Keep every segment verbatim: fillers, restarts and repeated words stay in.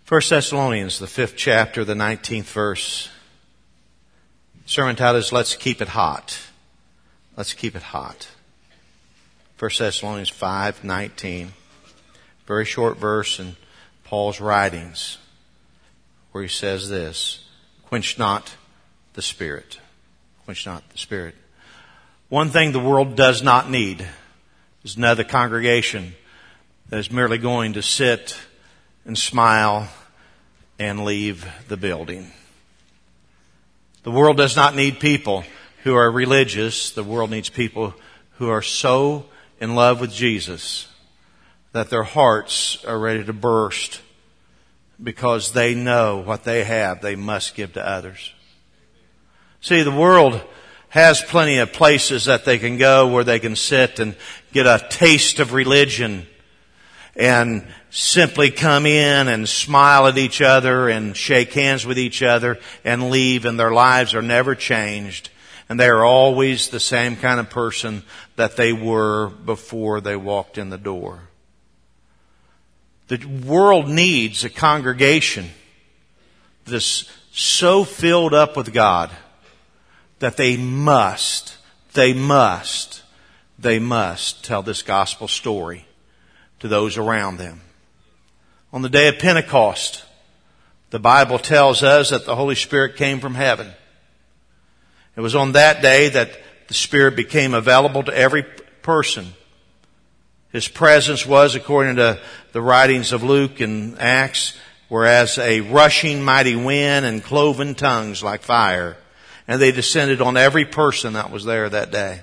First Thessalonians, the fifth chapter, the nineteenth verse. Sermon title is Let's Keep It Hot. Let's keep it hot. First Thessalonians five nineteen. Very short verse in Paul's writings where he says this: Quench not the Spirit. Quench not the Spirit. One thing the world does not need is another congregation that is merely going to sit and smile and leave the building. The world does not need people who are religious. The world needs people who are so in love with Jesus that their hearts are ready to burst because they know what they have they must give to others. See, the world has plenty of places that they can go where they can sit and get a taste of religion and simply come in and smile at each other and shake hands with each other and leave, and their lives are never changed. And they are always the same kind of person that they were before they walked in the door. The world needs a congregation that's so filled up with God that they must, they must, they must tell this gospel story to those around them. On the day of Pentecost, the Bible tells us that the Holy Spirit came from heaven. It was on that day that the Spirit became available to every person. His presence was, according to the writings of Luke and Acts, whereas a rushing mighty wind and cloven tongues like fire. And they descended on every person that was there that day.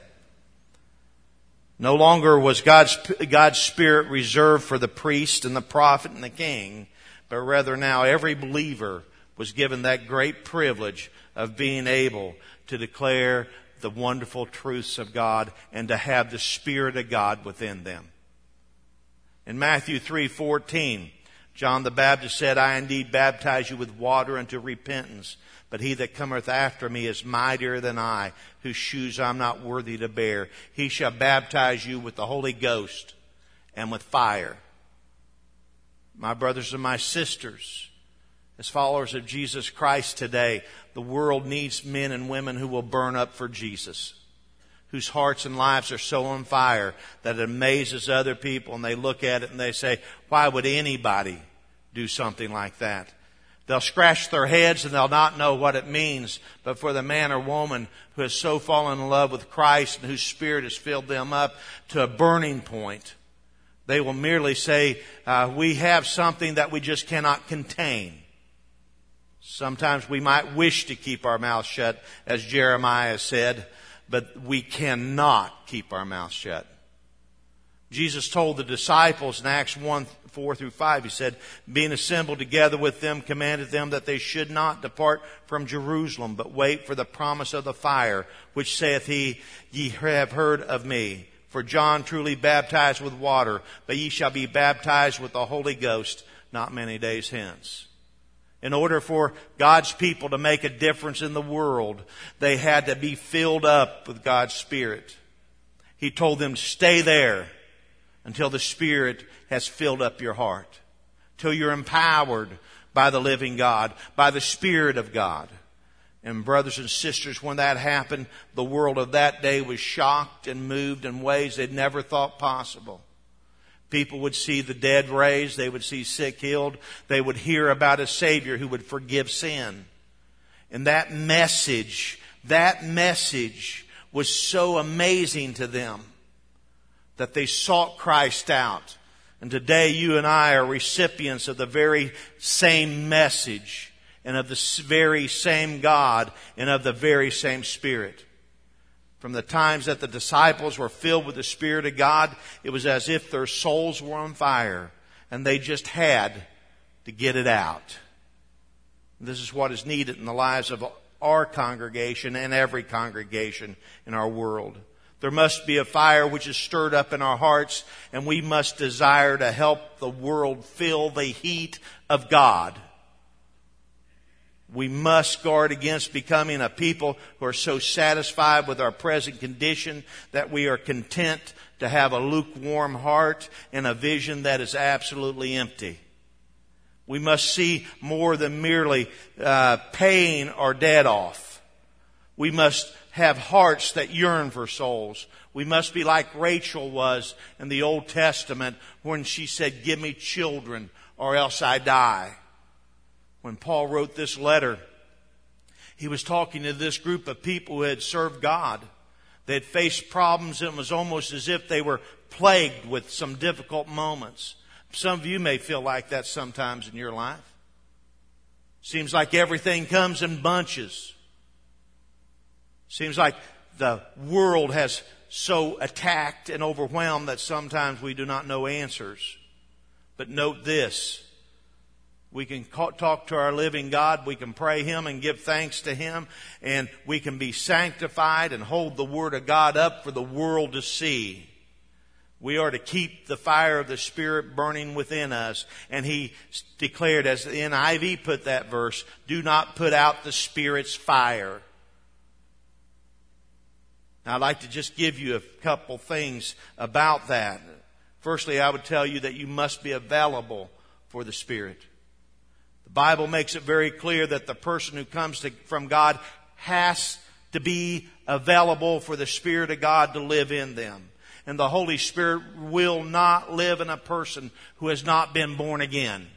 No longer was God's, God's Spirit reserved for the priest and the prophet and the king, but rather now every believer was given that great privilege of being able to declare the wonderful truths of God and to have the Spirit of God within them. In Matthew three fourteen, John the Baptist said, I indeed baptize you with water unto repentance, but he that cometh after me is mightier than I, whose shoes I'm not worthy to bear. He shall baptize you with the Holy Ghost and with fire. My brothers and my sisters, as followers of Jesus Christ today, the world needs men and women who will burn up for Jesus, whose hearts and lives are so on fire that it amazes other people, and they look at it and they say, why would anybody do something like that? They'll scratch their heads and they'll not know what it means. But for the man or woman who has so fallen in love with Christ and whose Spirit has filled them up to a burning point, they will merely say, uh, we have something that we just cannot contain. Sometimes we might wish to keep our mouth shut, as Jeremiah said, but we cannot keep our mouth shut. Jesus told the disciples in Acts one, four through five, he said, being assembled together with them, commanded them that they should not depart from Jerusalem, but wait for the promise of the fire, which saith he, ye have heard of me. For John truly baptized with water, but ye shall be baptized with the Holy Ghost not many days hence. In order for God's people to make a difference in the world, they had to be filled up with God's Spirit. He told them, stay there until the Spirit has filled up your heart, till you're empowered by the living God, by the Spirit of God. And brothers and sisters, when that happened, the world of that day was shocked and moved in ways they'd never thought possible. People would see the dead raised, they would see sick healed, they would hear about a Savior who would forgive sin. And that message, that message was so amazing to them that they sought Christ out. And today you and I are recipients of the very same message and of the very same God and of the very same Spirit. From the times that the disciples were filled with the Spirit of God, it was as if their souls were on fire and they just had to get it out. This is what is needed in the lives of our congregation and every congregation in our world. There must be a fire which is stirred up in our hearts, and we must desire to help the world feel the heat of God. We must guard against becoming a people who are so satisfied with our present condition that we are content to have a lukewarm heart and a vision that is absolutely empty. We must see more than merely uh, paying our debt off. We must have hearts that yearn for souls. We must be like Rachel was in the Old Testament when she said, "Give me children or else I die." When Paul wrote this letter, he was talking to this group of people who had served God. They had faced problems, and it was almost as if they were plagued with some difficult moments. Some of you may feel like that sometimes in your life. Seems like everything comes in bunches. Seems like the world has so attacked and overwhelmed that sometimes we do not know answers. But note this. We can talk to our living God. We can pray Him and give thanks to Him. And we can be sanctified and hold the Word of God up for the world to see. We are to keep the fire of the Spirit burning within us. And he declared, as the N I V put that verse, do not put out the Spirit's fire. Now, I'd like to just give you a couple things about that. Firstly, I would tell you that you must be available for the Spirit. The Bible makes it very clear that the person who comes to, from God has to be available for the Spirit of God to live in them. And the Holy Spirit will not live in a person who has not been born again.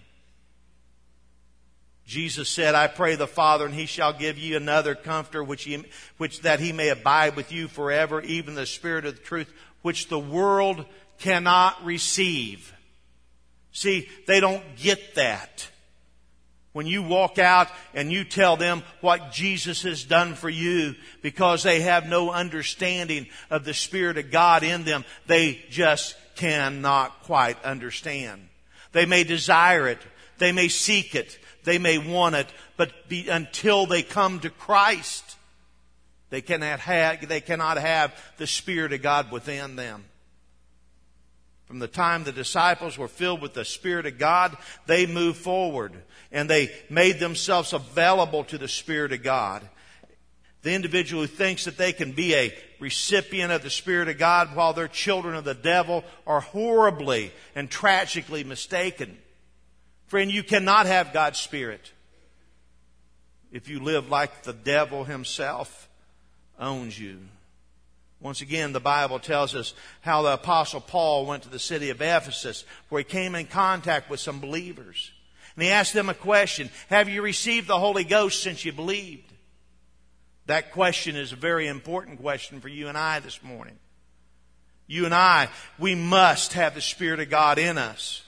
Jesus said, I pray the Father, and He shall give you another Comforter, which, he, which that He may abide with you forever, even the Spirit of the truth, which the world cannot receive. See, they don't get that. When you walk out and you tell them what Jesus has done for you, because they have no understanding of the Spirit of God in them, they just cannot quite understand. They may desire it. They may seek it. They may want it. But be, until they come to Christ, they cannot have, they cannot have the Spirit of God within them. From the time the disciples were filled with the Spirit of God, they moved forward and they made themselves available to the Spirit of God. The individual who thinks that they can be a recipient of the Spirit of God while they're children of the devil are horribly and tragically mistaken. Friend, you cannot have God's Spirit if you live like the devil himself owns you. Once again, the Bible tells us how the Apostle Paul went to the city of Ephesus, where he came in contact with some believers. And he asked them a question. Have you received the Holy Ghost since you believed? That question is a very important question for you and I this morning. You and I, we must have the Spirit of God in us.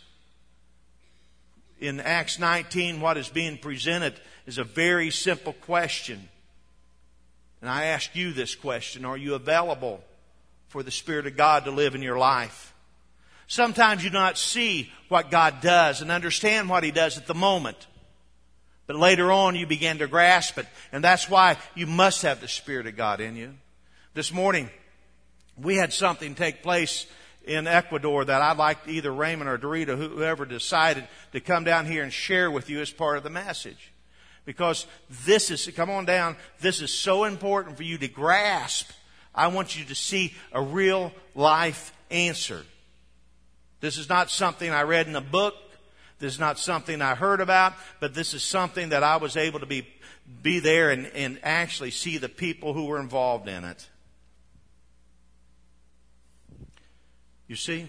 In Acts nineteen, what is being presented is a very simple question. And I ask you this question. Are you available for the Spirit of God to live in your life? Sometimes you do not see what God does and understand what He does at the moment. But later on you begin to grasp it. And that's why you must have the Spirit of God in you. This morning, we had something take place in Ecuador that I'd like either Raymond or Dorita, whoever decided to come down here and share with you as part of the message. Because this is, come on down, this is so important for you to grasp. I want you to see a real life answer. This is not something I read in a book. This is not something I heard about. But this is something that I was able to be, be there and, and actually see the people who were involved in it. You see?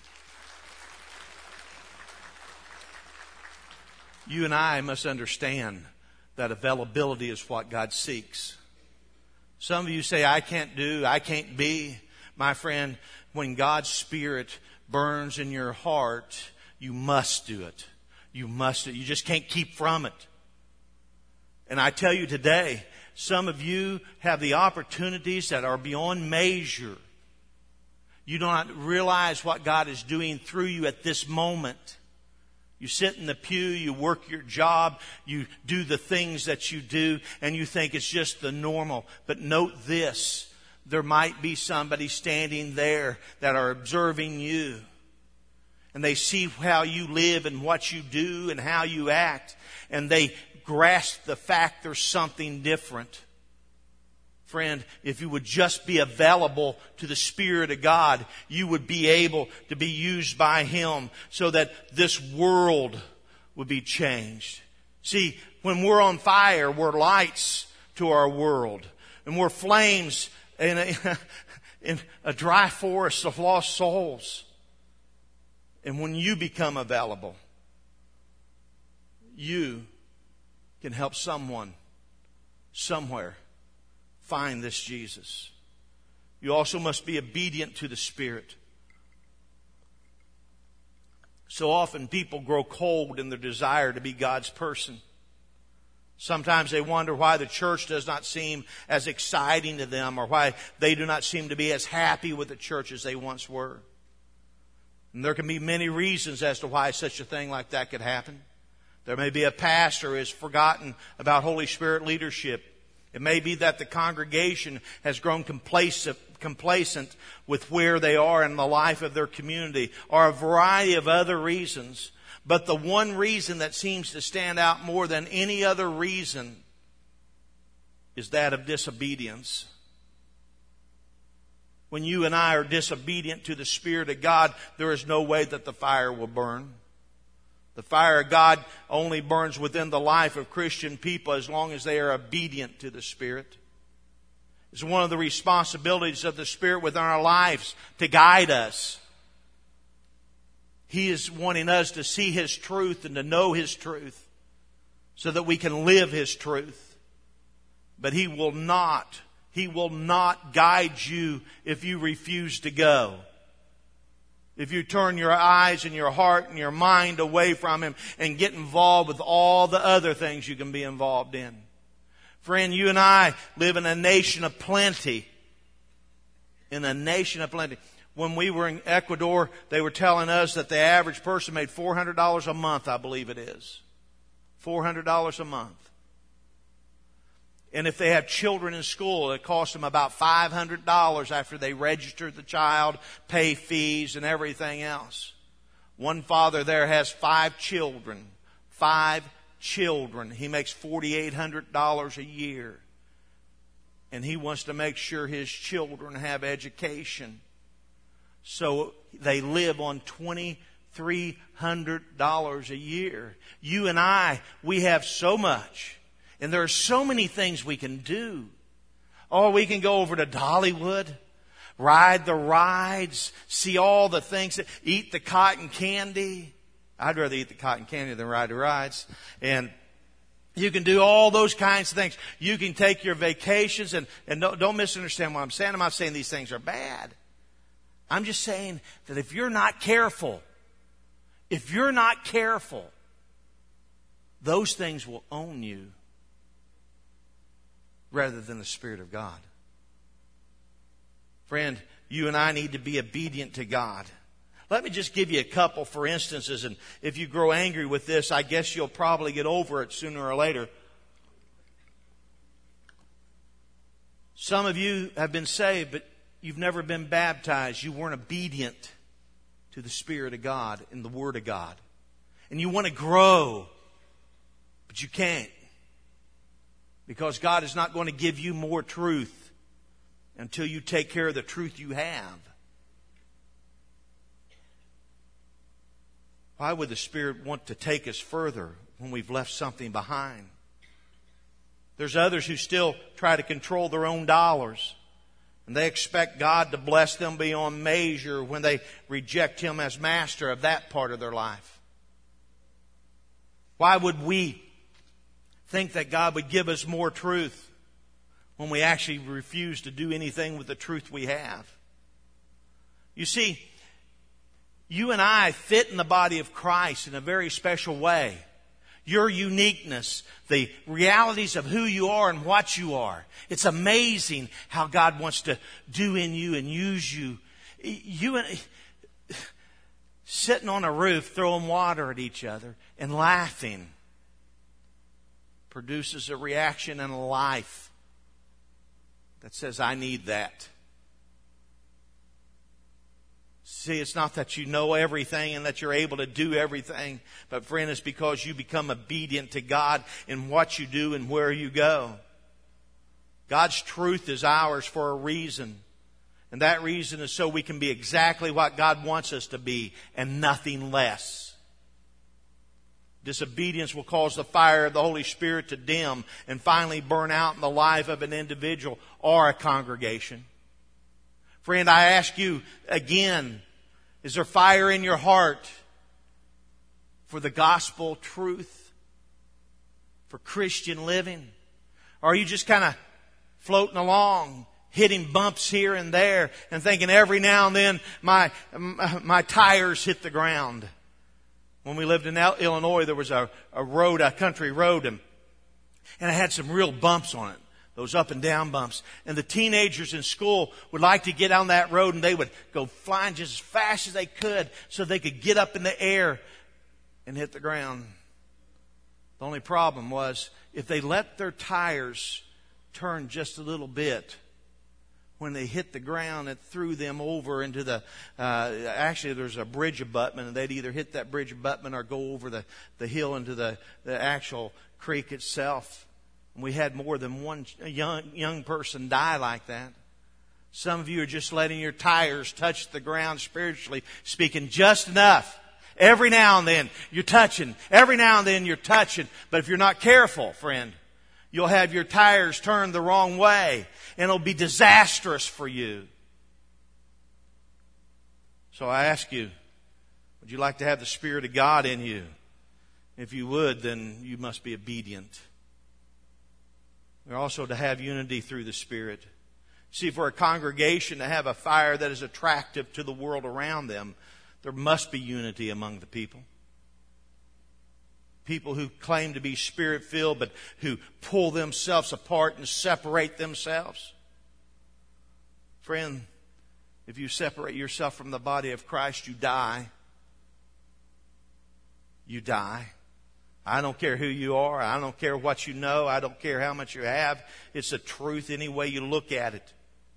You and I must understand that availability is what God seeks. Some of you say, I can't do, I can't be. My friend, when God's Spirit burns in your heart, you must do it. You must do it. You just can't keep from it. And I tell you today, some of you have the opportunities that are beyond measure. You do not realize what God is doing through you at this moment. You sit in the pew, you work your job, you do the things that you do, and you think it's just the normal. But note this, there might be somebody standing there that are observing you. And they see how you live and what you do and how you act. And they grasp the fact there's something different. Friend, if you would just be available to the Spirit of God, you would be able to be used by Him so that this world would be changed. See, when we're on fire, we're lights to our world. And we're flames in a, in a dry forest of lost souls. And when you become available, you can help someone somewhere find this Jesus. You also must be obedient to the Spirit. So often people grow cold in their desire to be God's person. Sometimes they wonder why the church does not seem as exciting to them, or why they do not seem to be as happy with the church as they once were. And there can be many reasons as to why such a thing like that could happen. There may be a pastor who has forgotten about Holy Spirit leadership. It may be that the congregation has grown complacent, complacent with where they are in the life of their community, or a variety of other reasons. But the one reason that seems to stand out more than any other reason is that of disobedience. When you and I are disobedient to the Spirit of God, there is no way that the fire will burn. The fire of God only burns within the life of Christian people as long as they are obedient to the Spirit. It's one of the responsibilities of the Spirit within our lives to guide us. He is wanting us to see His truth and to know His truth so that we can live His truth. But He will not, He will not guide you if you refuse to go. If you turn your eyes and your heart and your mind away from Him and get involved with all the other things you can be involved in. Friend, you and I live in a nation of plenty. In a nation of plenty. When we were in Ecuador, they were telling us that the average person made four hundred dollars a month, I believe it is. four hundred dollars a month. And if they have children in school, it costs them about five hundred dollars after they register the child, pay fees and everything else. One father there has five children. Five children. He makes four thousand eight hundred dollars a year. And he wants to make sure his children have education. So they live on two thousand three hundred dollars a year. You and I, we have so much. And there are so many things we can do. Oh, we can go over to Dollywood, ride the rides, see all the things, eat the cotton candy. I'd rather eat the cotton candy than ride the rides. And you can do all those kinds of things. You can take your vacations, and, and don't, don't misunderstand what I'm saying. I'm not saying these things are bad. I'm just saying that if you're not careful, if you're not careful, those things will own you rather than the Spirit of God. Friend, you and I need to be obedient to God. Let me just give you a couple for instances, and if you grow angry with this, I guess you'll probably get over it sooner or later. Some of you have been saved, but you've never been baptized. You weren't obedient to the Spirit of God and the Word of God. And you want to grow, but you can't. Because God is not going to give you more truth until you take care of the truth you have. Why would the Spirit want to take us further when we've left something behind? There's others who still try to control their own dollars. And they expect God to bless them beyond measure when they reject Him as master of that part of their life. Why would we think that God would give us more truth when we actually refuse to do anything with the truth we have? You see, you and I fit in the body of Christ in a very special way. Your uniqueness, the realities of who you are and what you are. It's amazing how God wants to do in you and use you. You and sitting on a roof throwing water at each other and laughing produces a reaction in a life that says, I need that. See, it's not that you know everything and that you're able to do everything, but friend, it's because you become obedient to God in what you do and where you go. God's truth is ours for a reason. And that reason is so we can be exactly what God wants us to be and nothing less. Disobedience will cause the fire of the Holy Spirit to dim and finally burn out in the life of an individual or a congregation. Friend, I ask you again, is there fire in your heart for the gospel truth, for Christian living? Or are you just kind of floating along, hitting bumps here and there and thinking every now and then my, my tires hit the ground? When we lived in Illinois, there was a, a road, a country road, and, and it had some real bumps on it. Those up and down bumps. And the teenagers in school would like to get on that road, and they would go flying just as fast as they could so they could get up in the air and hit the ground. The only problem was if they let their tires turn just a little bit, when they hit the ground, it threw them over into the, uh, actually there's a bridge abutment, and they'd either hit that bridge abutment or go over the, the hill into the, the actual creek itself. And we had more than one young, young person die like that. Some of you are just letting your tires touch the ground spiritually speaking just enough. Every now and then you're touching. Every now and then you're touching. But if you're not careful, friend, you'll have your tires turned the wrong way, and it'll be disastrous for you. So I ask you, would you like to have the Spirit of God in you? If you would, then you must be obedient. We're also to have unity through the Spirit. See, for a congregation to have a fire that is attractive to the world around them, there must be unity among the people. People who claim to be Spirit-filled but who pull themselves apart and separate themselves. Friend, if you separate yourself from the body of Christ, you die. You die. I don't care who you are. I don't care what you know. I don't care how much you have. It's the truth any way you look at it.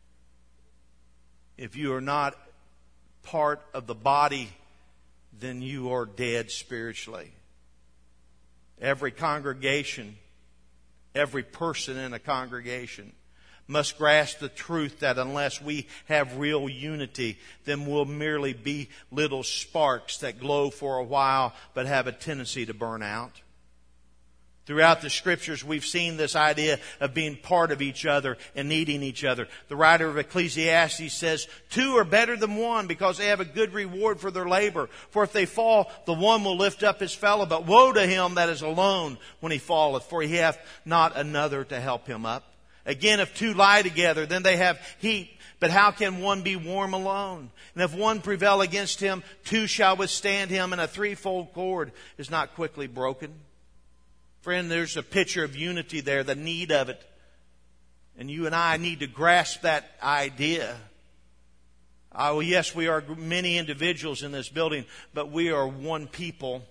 If you are not part of the body, then you are dead spiritually. Every congregation, every person in a congregation must grasp the truth that unless we have real unity, then we'll merely be little sparks that glow for a while but have a tendency to burn out. Throughout the Scriptures, we've seen this idea of being part of each other and needing each other. The writer of Ecclesiastes says, two are better than one because they have a good reward for their labor. For if they fall, the one will lift up his fellow. But woe to him that is alone when he falleth, for he hath not another to help him up. Again, if two lie together, then they have heat. But how can one be warm alone? And if one prevail against him, two shall withstand him, and a threefold cord is not quickly broken. Friend, there's a picture of unity there, the need of it. And you and I need to grasp that idea. Oh, yes, we are many individuals in this building, but we are one people.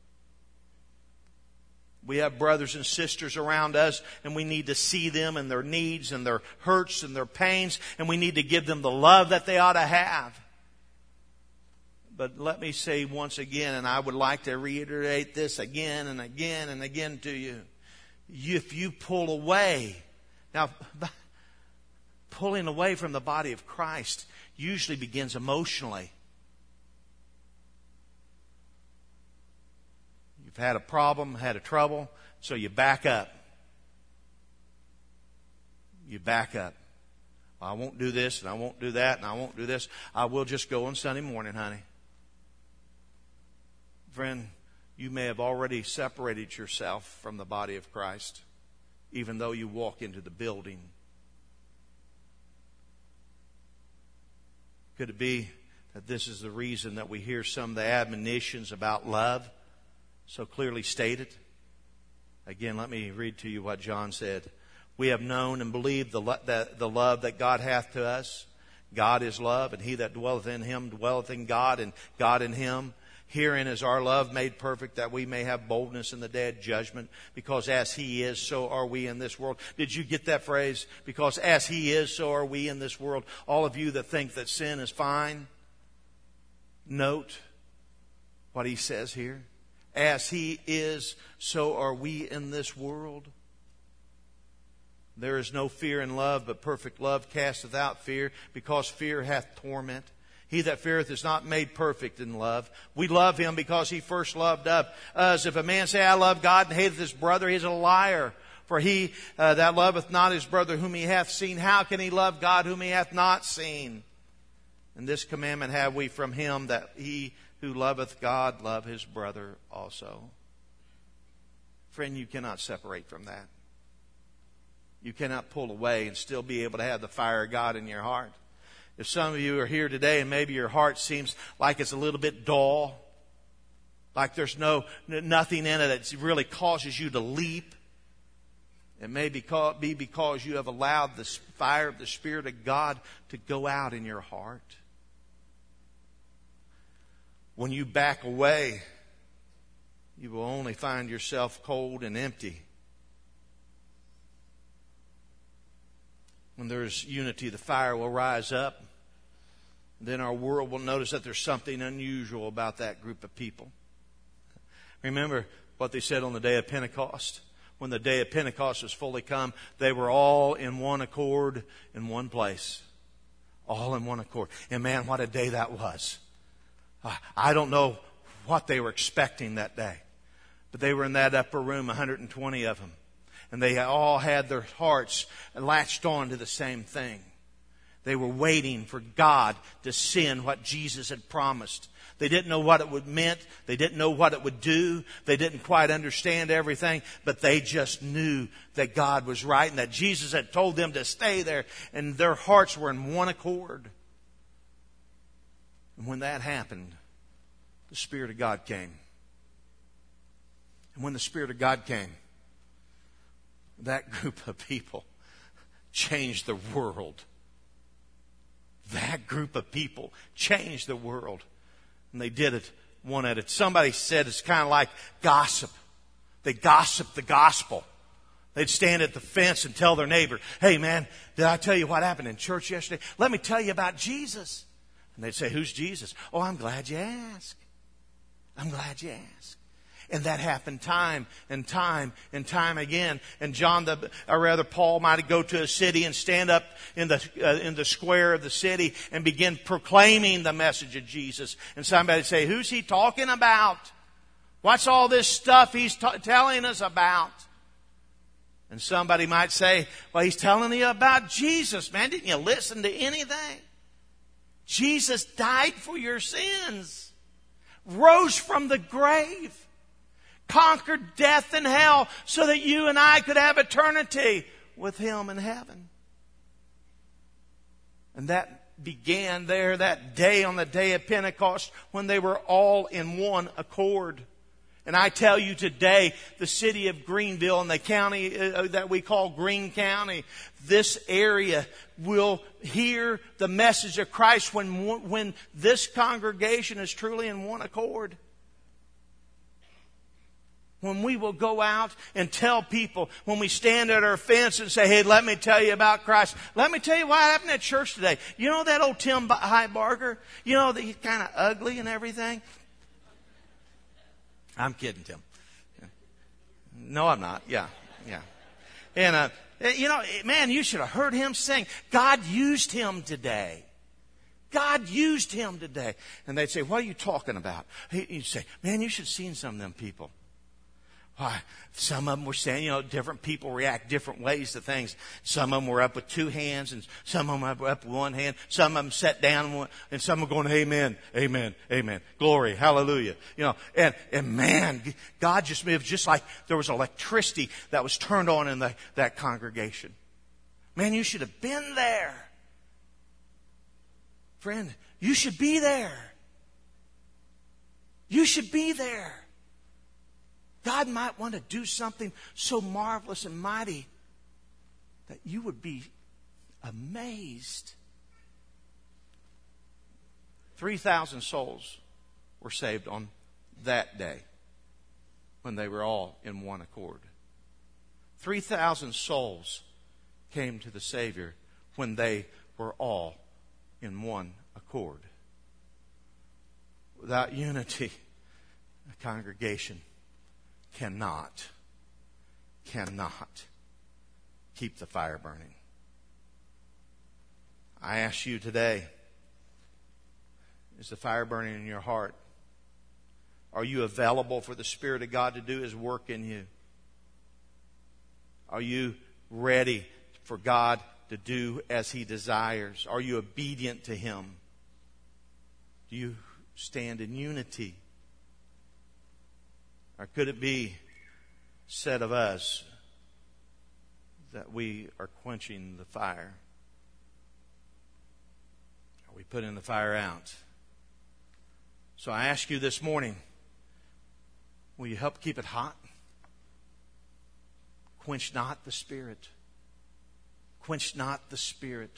We have brothers and sisters around us, and we need to see them and their needs and their hurts and their pains, and we need to give them the love that they ought to have. But let me say once again, and I would like to reiterate this again and again and again to you. If you pull away, now pulling away from the body of Christ usually begins emotionally. You've had a problem, had a trouble, so you back up. You back up. Well, I won't do this, and I won't do that, and I won't do this. I will just go on Sunday morning, honey. Friend, you may have already separated yourself from the body of Christ, even though you walk into the building. Could it be that this is the reason that we hear some of the admonitions about love so clearly stated? Again, let me read to you what John said. We have known and believed the, lo- that, the love that God hath to us. God is love, and he that dwelleth in him dwelleth in God, and God in him. Herein is our love made perfect, that we may have boldness in the day of judgment. Because as he is, so are we in this world. Did you get that phrase? Because as he is, so are we in this world. All of you that think that sin is fine, note what he says here. As he is, so are we in this world. There is no fear in love, but perfect love casteth out fear, because fear hath torment. He that feareth is not made perfect in love. We love him because he first loved us. If a man say, I love God, and hateth his brother, he is a liar. For he uh, that loveth not his brother whom he hath seen, how can he love God whom he hath not seen? And this commandment have we from him, that he who loveth God love his brother also. Friend, you cannot separate from that. You cannot pull away and still be able to have the fire of God in your heart. If some of you are here today and maybe your heart seems like it's a little bit dull, like there's no nothing in it that really causes you to leap, it may be because you have allowed the fire of the Spirit of God to go out in your heart. When you back away, you will only find yourself cold and empty. When there's unity, the fire will rise up. Then our world will notice that there's something unusual about that group of people. Remember what they said on the day of Pentecost? When the day of Pentecost was fully come, they were all in one accord in one place. All in one accord. And man, what a day that was. I don't know what they were expecting that day. But they were in that upper room, one hundred twenty of them. And they all had their hearts latched on to the same thing. They were waiting for God to send what Jesus had promised. They didn't know what it would meant. They didn't know what it would do. They didn't quite understand everything. But they just knew that God was right and that Jesus had told them to stay there. And their hearts were in one accord. And when that happened, the Spirit of God came. And when the Spirit of God came, that group of people changed the world. That group of people changed the world. And they did it one at a time. Somebody said it's kind of like gossip. They gossiped the gospel. They'd stand at the fence and tell their neighbor, hey man, did I tell you what happened in church yesterday? Let me tell you about Jesus. And they'd say, who's Jesus? Oh, I'm glad you asked. I'm glad you asked. And that happened time and time and time again. And John, the, or rather Paul, might go to a city and stand up in the uh, in the square of the city and begin proclaiming the message of Jesus. And somebody would say, "Who's he talking about? What's all this stuff he's t- telling us about?" And somebody might say, "Well, he's telling you about Jesus, man. Didn't you listen to anything? Jesus died for your sins, rose from the grave, conquered death and hell so that you and I could have eternity with him in heaven." And that began there that day on the day of Pentecost when they were all in one accord. And I tell you today, the city of Greenville and the county uh, that we call Greene County, this area will hear the message of Christ when, when this congregation is truly in one accord. When we will go out and tell people, when we stand at our fence and say, hey, let me tell you about Christ. Let me tell you what happened at church today. You know that old Tim Highbarger? You know that he's kind of ugly and everything? I'm kidding, Tim. No, I'm not. Yeah, yeah. And, uh, you know, man, you should have heard him sing. God used him today. God used him today. And they'd say, what are you talking about? He'd say, man, you should have seen some of them people. Why, some of them were saying, you know, different people react different ways to things. Some of them were up with two hands, and some of them were up with one hand. Some of them sat down, and some were going, amen, amen, amen. Glory, hallelujah. You know, and, and man, God just moved just like there was electricity that was turned on in the, that congregation. Man, you should have been there. Friend, you should be there. You should be there. God might want to do something so marvelous and mighty that you would be amazed. three thousand souls were saved on that day when they were all in one accord. three thousand souls came to the Savior when they were all in one accord. Without unity, a congregation cannot, cannot keep the fire burning. I ask you today, Is the fire burning in your heart? Are you available for the Spirit of God to do His work in you? Are you ready for God to do as He desires? Are you obedient to Him? Do you stand in unity? Or could it be said of us that we are quenching the fire? Are we putting the fire out? So I ask you this morning, will you help keep it hot? Quench not the Spirit. Quench not the Spirit.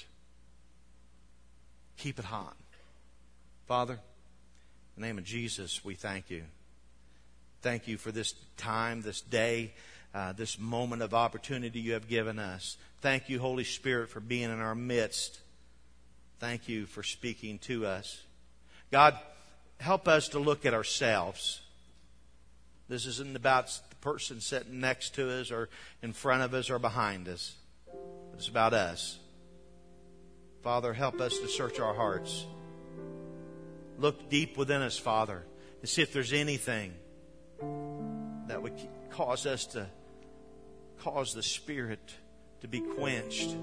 Keep it hot. Father, in the name of Jesus, we thank you. Thank you for this time, this day, uh, this moment of opportunity you have given us. Thank you, Holy Spirit, for being in our midst. Thank you for speaking to us. God, help us to look at ourselves. This isn't about the person sitting next to us or in front of us or behind us. But it's about us. Father, help us to search our hearts. Look deep within us, Father, to see if there's anything that would cause us to cause the Spirit to be quenched.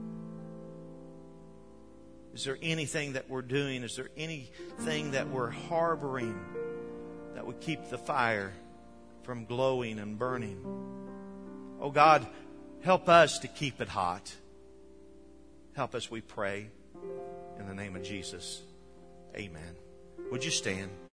Is there anything that we're doing? Is there anything that we're harboring that would keep the fire from glowing and burning? Oh God, help us to keep it hot. Help us, we pray. In the name of Jesus. Amen. Would you stand?